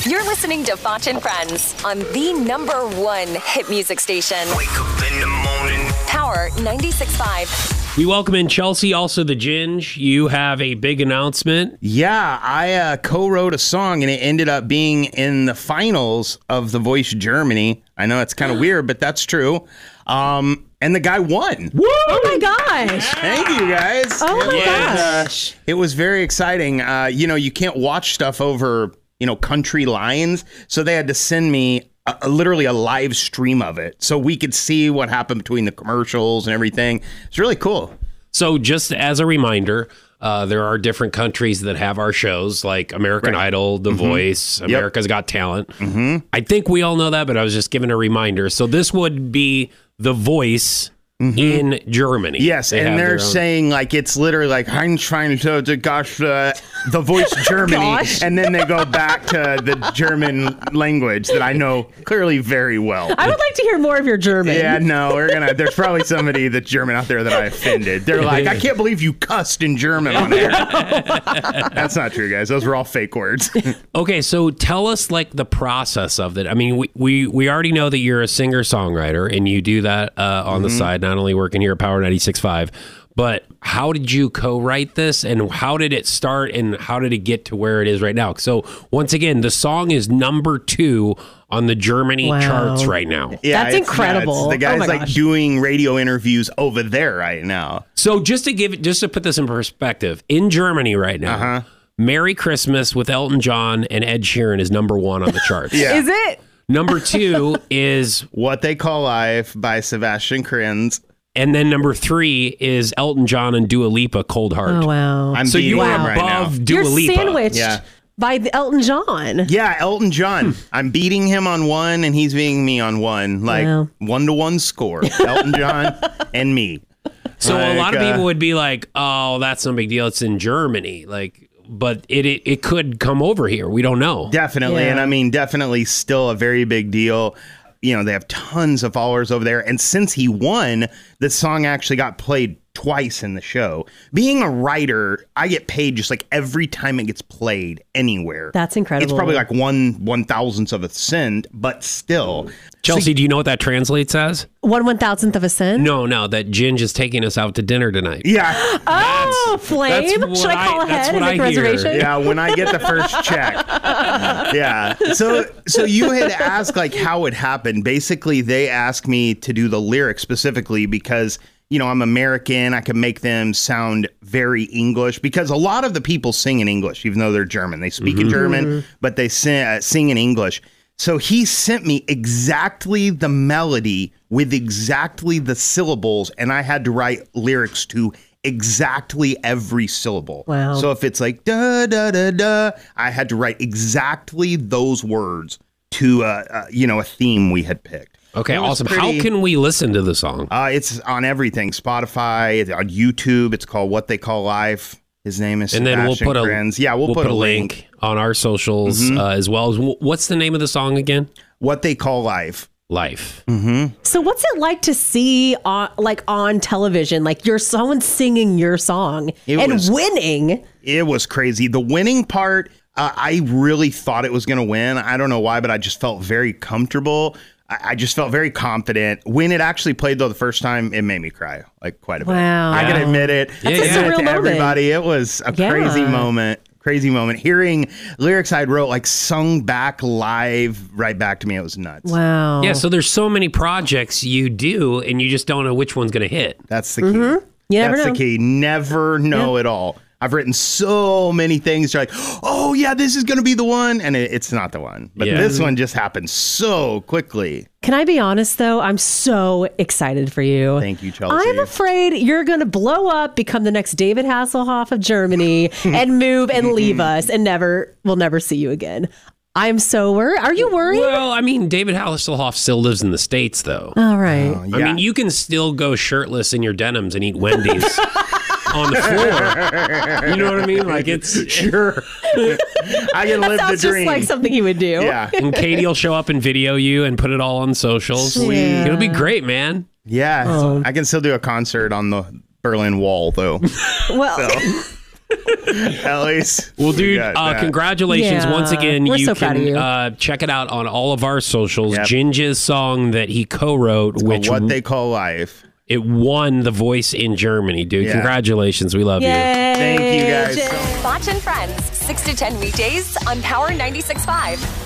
You're listening to Foch and Friends on the #1 hit music station. Wake up in the morning. Power 96.5. We welcome in Chelsea, also the Ginge. You have a big announcement. Yeah, I co-wrote a song and it ended up being in the finals of The Voice Germany. I know it's kind of weird, but that's true. And the guy won. Woo! Oh my gosh. Thank you, guys. Oh my gosh. It was very exciting. You can't watch stuff over, country lines. So they had to send me literally a live stream of it so we could see what happened between the commercials and everything. It's really cool. So just as a reminder, there are different countries that have our shows, like American Idol, The Voice, America's Got Talent. I think we all know that, but I was just giving a reminder. So this would be The Voice in Germany. Yes, and they're saying it's literally like I'm trying to gosh, The Voice Germany, and then they go back to the German language that I know clearly very well. I would like to hear more of your German. Yeah, no, there's probably somebody that's German out there that I offended. They're like, I can't believe you cussed in German on air. That's not true, guys. Those were all fake words. Okay, so tell us the process of it. I mean, we already know that you're a singer-songwriter and you do that on the side, not only working here at Power 96.5, but how did you co-write this and how did it start and how did it get to where it is right now? So once again, the song is number 2 on the Germany charts right now. Yeah, that's incredible. The guy's doing radio interviews over there right now. So just to put this in perspective, in Germany right now, Merry Christmas with Elton John and Ed Sheeran is number 1 on the charts. Yeah. Is it? Number 2 is What They Call Life by Sebastian Krenz. And then number 3 is Elton John and Dua Lipa, Cold Heart. Oh, wow. I'm So you beating are him right now. above Dua You're Lipa. sandwiched by the Elton John. Yeah, Elton John. I'm beating him on 1 and he's beating me on 1. Like, Wow. 1-to-1 score. Elton John and me. So a lot of people would be like, oh, that's no big deal. It's in Germany. But it could come over here. We don't know. Definitely. Yeah. And I mean, definitely still a very big deal. They have tons of followers over there. And since he won, the song actually got played twice in the show. Being a writer, I get paid just every time it gets played anywhere. That's incredible. It's probably 1/1000th of a cent, but still. Chelsea, do you know what that translates as? 1/1000th of a cent? No, that Ginge is taking us out to dinner tonight. Yeah. Oh, Flame? Should I call ahead and make a reservation? Yeah, when I get the first check. Yeah. So you had asked how it happened. Basically, they asked me to do the lyrics specifically because I'm American. I can make them sound very English because a lot of the people sing in English, even though they're German. They speak in German, but they sing in English. So he sent me exactly the melody with exactly the syllables, and I had to write lyrics to exactly every syllable. Wow. So if it's da, da, da, da, I had to write exactly those words to, a theme we had picked. Okay, awesome. How can we listen to the song? It's on everything. Spotify, it's on YouTube. It's called What They Call Life. His name is And then Sebastian we'll put a link. link on our socials as well. What's the name of the song again? What They Call Life. Life. So what's it like to see on television, you're someone singing your song winning? It was crazy. The winning part, I really thought it was going to win. I don't know why, but I just felt very comfortable. I just felt very confident. When it actually played, though, the first time, it made me cry quite a bit. Wow. I can admit it. That's a surreal moment. Everybody, it was a crazy moment. Crazy moment. Hearing lyrics I'd wrote sung back live right back to me. It was nuts. Wow. Yeah, so there's so many projects you do, and you just don't know which one's going to hit. That's the key. That's the key. Never know it all. I've written so many things. You're like, oh, yeah, this is going to be the one. And it's not the one. But this one just happened so quickly. Can I be honest, though? I'm so excited for you. Thank you, Chelsea. I'm afraid you're going to blow up, become the next David Hasselhoff of Germany, and move and leave us, and we'll never see you again. I'm so worried. Are you worried? Well, I mean, David Hasselhoff still lives in the States, though. All right. Yeah. I mean, you can still go shirtless in your denims and eat Wendy's on the floor. You know what I mean? It's... Sure. I can live the Sounds dream. just like something he would do. Yeah. And Katie will show up and video you and put it all on socials. Sweet. Yeah. It'll be great, man. Yeah. I can still do a concert on the Berlin Wall, though. Well, At least. Well, dude, got that. congratulations Yeah. once again. We're You so proud of you. can check it out on all of our socials. Yep. Ginge's song that he co-wrote, which What They Call Life. it won The Voice in Germany, dude. Yeah. Congratulations. We love you. Thank you guys. Foch and Friends, 6 to 10 weekdays on Power 96.5.